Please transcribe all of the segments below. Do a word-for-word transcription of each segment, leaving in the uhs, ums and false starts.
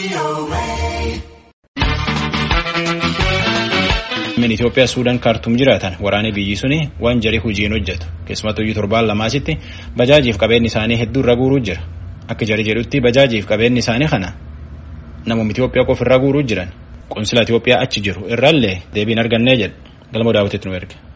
Min Itoophiyaa Suudaan kaartuum jiraatan waraanni biyyi suni waan jarii hojiin hojjetu keessumattuu torbaan lamaasitti bajaajiif qabeenyi isaanii hedduu irra guuruu jira. Akka jarii jedhutti bajaajiif qabeenyi isaanii kana namoonni Itoophiyaa qofa irra guuruu jiran qonsila Itoophiyaa achi jiru irraallee deebiin argannee jedha galma daawwatiitti nu erge.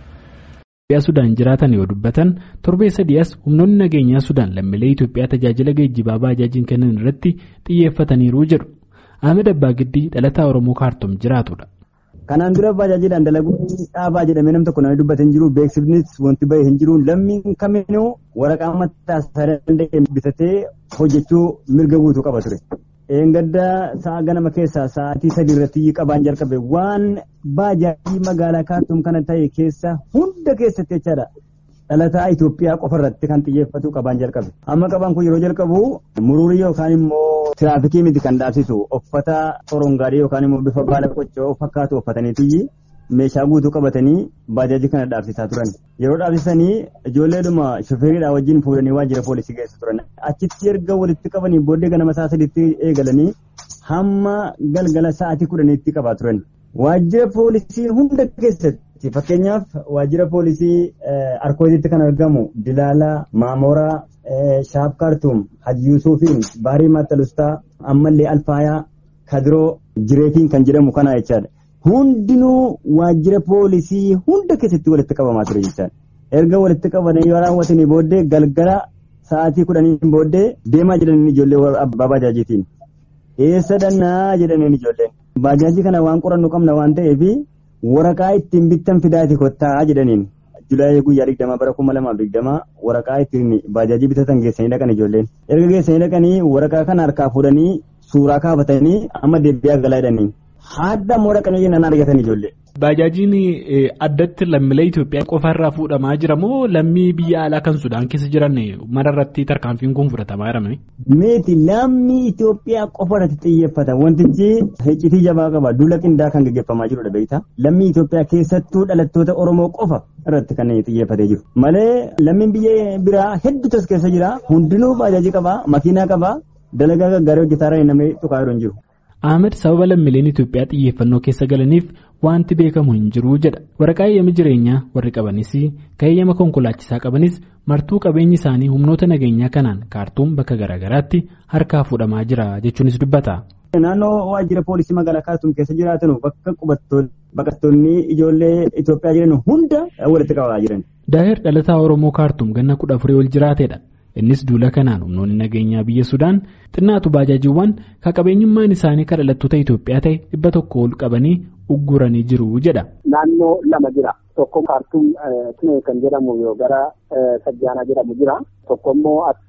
Sudaan jiraatan yoo dubbatan torbee sadi'as humnoonni nageenyaa Sudaan lammiilee Itoophiyaa tajaajila geejjibaa baajaajiin kennan irratti xiyyeeffataniiru jedhu. Ahmed Abbaa Giddii dhalataa Oromoo kaartuum jiraatudha. Kanaan dura baajaajiidhaan dalaguu dhaabaa jedhamee nam tokko namni dubbatan jiru beeksifnis wanti bahee hin jiru lammiin kamiinuu waraqaa mataa isaa danda'e bitatee hojjechuu mirga guutuu qaba ture. Engadda sa'a ganama keessaa sa'aatii sadii irratti qabaan jalqabe waan baajaajii magaalaa kaartuum kana ta'e keessa hunda keessatti jechaadha. Dhalataa Itoophiyaa qofa irratti kan xiyyeeffatu qabaan jalqabe. Amma qabaan kun yeroo jalqabu muruurii yookaan immoo tiraafikii miti kan dhaabsisu uffata orongaarii yookaan immoo bifa baala qoccoo fakkaatu uffataniitii meeshaa guutuu qabatanii baajaajii kana dhaabsisaa turan. Yeroo dhaabsisanii ijoolleedhuma shofeeridhaa wajjin fuudhanii waajjira poolisii geessu turan. Achitti erga walitti qabanii booddee ganama sa'a sadiitti eegalanii hamma galgala sa'aatii kudhaniitti qabaa turan. Waajjira poolisii hunda keessatti fakkeenyaaf waajjira poolisii Arkootitti kan argamu Dilaalaa, Maamoraa, Shaaf Kaartuum, Haji Yuusufiin, Baarii Mattalustaa, ammallee Alfaayaa, Kadiroo, Jireetiin kan jedhamu kana jechaadha. Hundinuu waajjira poolisii hunda keessatti walitti qabamaa ture jechaadha. Erga walitti qabanii yoo raawwatanii booddee galgala sa'aatii kudhaniin booddee deemaa jedhanii ijoollee abbaa baajaajiitiin. Eessa dhannaa jedhanii ijoolleen. Baajaajii kana waan qorannu qabna waan ta'eef waraqaa ittiin bittan fidaati kottaa jedhaniin. Julaayii guyyaa digdamaa bara kuma lamaaf digdamaa waraqaa ittiin baajaajii bitatan geessanii dhaqan ijoolleen. Erga geessanii dhaqanii waraqaa kana harkaa fuudhanii suuraa kaafatanii amma deebi'aa galaa jedhanii. Haadha waraqanii jennaan argatan ijoollee. Baajaajiin addatti lammiilee Itoophiyaa qofarraa fuudhamaa jira moo lammii biyya alaa kan Sudaan keessa jiran mararratti tarkaanfiin kun fudhatamaa jirame? Meeti lammii Itoophiyaa qofarratti xiyyeeffata. Wantichi iccitii jabaa qaba. Duula qindaa kan gaggeeffamaa jirudha beektaa. Lammii Itoophiyaa keessattuu dhalattoota Oromoo qofa irratti kan xiyyeeffatee jiru. Malee lammiin biyya biraa hedduutu as keessa jira. Hundinuu baajaajii qaba, makiinaa qaba, dalagaa gaggaarii hojjetaa namni tuqaa jiru hin jiru. Ahmed sababa lammiileen Itoophiyaa xiyyeeffannoo keessa galaniif wanti beekamu hin jiru jedha. Waraqaa eeyyama jireenyaa warri qabanis kan eeyyama konkolaachisaa qabanis martuu qabeenyi isaanii humnoota nageenyaa kanaan kaartuum bakka garaagaraatti harkaa fuudhamaa jira jechuunis dubbata. Naannoo waajjira poolisii magaalaa kaartuum keessa jiraatan bakka baqattoonni ijoollee Itoophiyaa jiran hunda walitti qabaa jiran. Daahir dhalataa Oromoo kaartuum ganna kudha afurii ol jiraatedha. Innis duula kanaan humnoonni nageenyaa biyya Sudaan xinnaatu baajaajiiwwan kan qabeenyummaan isaanii kan dhalattoota Itoophiyaa ta'e dhibba tokko ol qabanii ugguranii jiru jedha. Naannoo lama jira. Tokko kaartuum Tinee kan jedhamu yoo gara Sajjaanaa jedhamu jira. Tokko immoo as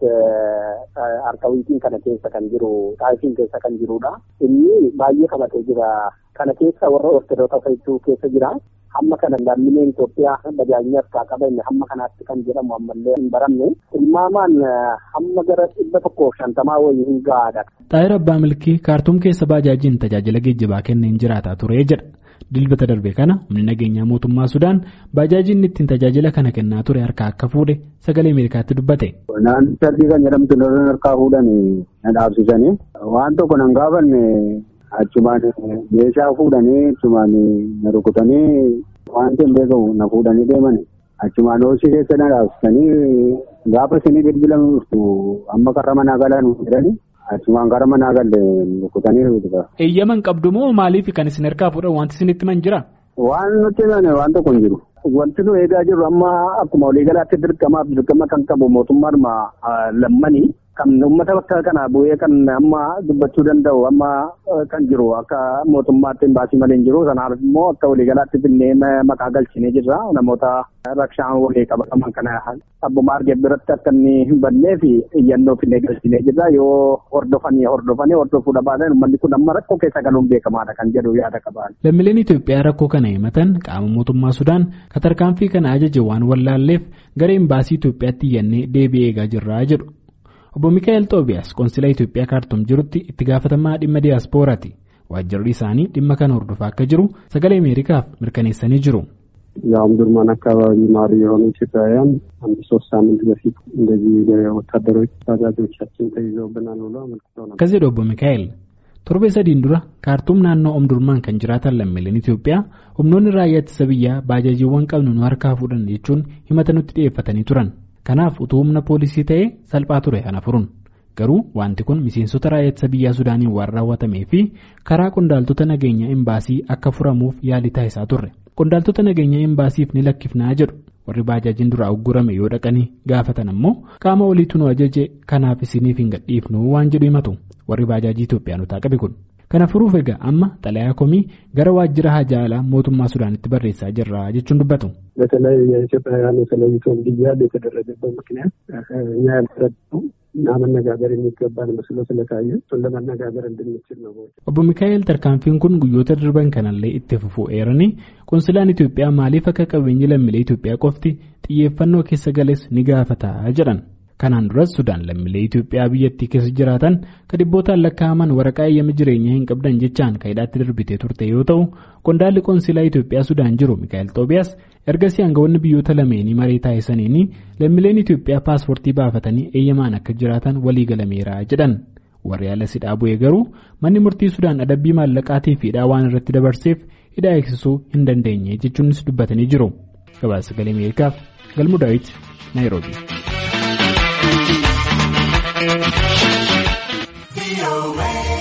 Arkawiitiin kana keessa kan jiru Xaayifiin keessa kan jirudha. Inni baay'ee qabatee jira. Kana keessa warra Ortodoksii hedduu keessa jira. Hamma kana lammiileen Itoophiyaa bajaajii harkaa qaban hamma kanaatti kan jedhamu ammallee hin baramne. Ilmaamaan hamma gara dhibba tokkoof shantamaa wayii hin gahaadha. Xaayir Abbaa Milkii kaartuum keessa baajaajiin tajaajila geejjibaa kenneen jiraataa ture jedha. Dilbata darbe kana humni nageenyaa mootummaa Sudaan baajaajiin ittiin tajaajila kana kennaa ture harkaa akka fuudhe sagalee Ameerikaatti dubbate. Naannoo sadii kan jedhamtu lolan harkaa fuudhanii na dhaabsisanii waan tokko nan gaafanne. Achumaan meeshaa fuudhanii achumaan na rukutanii wanti hin beekamu na fuudhanii deeman achumaan hoosii keessa na dhaabsisanii gaafa isinii bilbilan dhuftu amma karra manaa galan jedhanii achumaan gara manaa galle rukutanii rukuta. Eeyyaman qabdu moo maaliif kan isin harkaa fuudhan wanti isinitti man jira? Waan nuti himame waan tokko hin jiru. Wanti nu eegaa jirru amma akkuma waliigalaatti dirqamaaf dirqama kan qabu mootummaadhuma lammanii. Kan uummata bakka kana bu'ee kan amma dubbachuu danda'u amma kan jiru akka mootummaatti baasii malee hin jiru sanaaf immoo akka waliigalaatti binnee maqaa galchinee jirra namoota rakshaan walii qabataman kana abbuma argee biratti akka inni hin badnee fi iyyannoo finnee galchinee jirra yoo hordofanii hordofanii hordofuudha baatan uummanni kun amma rakkoo keessa galuun beekamaadha kan jedhu yaada qaban. Lammiileen Itoophiyaa rakkoo kana himatan qaama mootummaa Sudaan tarkaanfii kana ajaje waan wallaalleef gareen baasii Itoophiyaatti iyyannee deebi'ee eegaa jirra jedhu. Obbo Mikaa'el Xoobiyaas Qoonsila Itoophiyaa kaartuum jirutti itti gaafatamaa dhimma diyaaspooraati. Waajjirri isaanii dhimma kana hordofaa akka jiru sagalee Ameerikaaf mirkaneessanii jiru. የአምዱርማን አካባቢ ማሪ የሆኑ ኢትዮጵያውያን አንድ ሶስት ሳምንት በፊት እንደዚህ ወታደሮች ታጋጆቻችን ተይዘውብናል ብሎ አመልክተው ነበር። ከዚህ ዶቦ ሚካኤል Torbee sadiin dura kaartuum naannoo Omdurmaan kan jiraatan lammiileen Itoophiyaa humnoonni raayyaa ittisa biyyaa baajaajiiwwan qabnu nu harkaa fuudhan jechuun himata nutti dhiyeeffatanii turan. Kanaaf utuu humna poolisii ta'ee salphaa ture kana furuun. Garuu wanti kun miseensota raayyaa ittisa biyyaa Sudaaniin waan raawwatamee fi karaa qondaaltota nageenya imbaasii akka furamuuf yaalii taasisaa turre. Qondaaltota nageenya imbaasiif ni lakkifnaa jedhu. Warri baajaajiin duraa uggurame yoo dhaqanii gaafatan ammoo qaama oliitu nu ajaje kanaaf isiniif hin gadhiifnu waan jedhu himatu. Warri baajaajii Itoophiyaanotaa qabe kun. Kana furuuf egaa amma xalayaa komii gara waajjira hajaa alaa mootummaa Sudaanitti barreessaa jirra jechuun dubbatu. በተለይ የኢትዮጵያውያን ተለይቶ እንዲያዝ የተደረገበት ምክንያት እኛ ያልተረዳነው እና መነጋገር የሚገባን መስሎ ስለታየ እሱን ለመነጋገር እንድንችል ነው። Obbo Mikaa'el tarkaanfiin kun guyyoota darban kanallee itti fufuu eeranii konsilaan Itoophiyaa maaliif akka qabeenyi lammiilee Itoophiyaa qofti xiyyeeffannoo keessa gales ni gaafata jedhan. Kanaan duras Sudaan lammiilee Itoophiyaa biyyattii keessa jiraatan kadibbootaan lakkaa'aman waraqaa eeyyama jireenyaa hin qabdan jechaan kaayidaatti darbitee turte yoo ta'u qondaalli konsilaa Itoophiyaa Sudaan jiru Mikaa'el Xoobiyaas ergasii aangawoonni biyyoota lameenii maree taasisaniini lammiileen Itoophiyaa paaspoortii baafatanii eeyyamaan akka jiraatan walii galameera jedhan. Warri ala sidhaa bu'ee garuu manni murtii Sudaan adabbii maallaqaatii fi hidhaa waan irratti dabarseef hidhaa eegsisuu hin dandeenye jechuunis dubbatanii jiru. Gabaasa Sagalee Ameerikaaf Galmuu Daawit Naayiroobii. Be away.